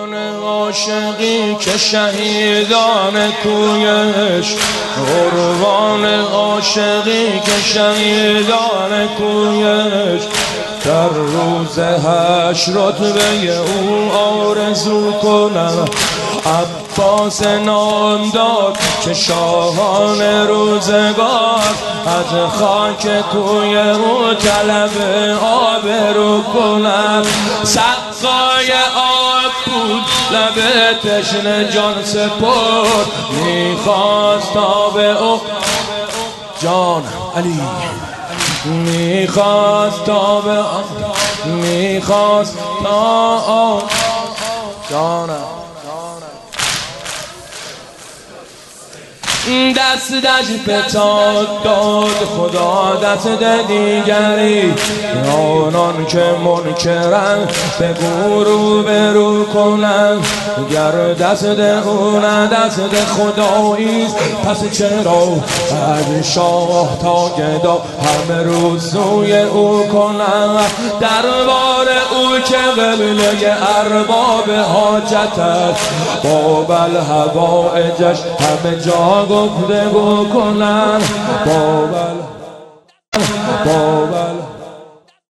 قربان عاشقی که شهیدان کویش، قربان عاشقی که شهیدان کویش، در روز حشر رتبه او آرزو کنم. عباس نام داد که شاهان روزگار از خاک کوی او طلب آبرو کنم. سقای آب بود لب تشنه جان سپرد، میخواست آب او جان علی، میخواست آب میخواست آب جانم. دستش فتاد داد خدا دست دیگری، آنان که منکرن به رو برو کنن. گر دست اون دست خداییست پس چرا از شاه تا گدا همه روز سوی او کنن. دربار او که قبله ارباب حاجت است، باب الهوایجش همه جا گفتگو کنن. باب